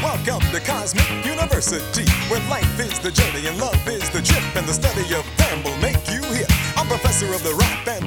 Welcome to Cosmic University, where life is the journey and love is the trip, and the study of them will make you hip. I'm professor of the rap and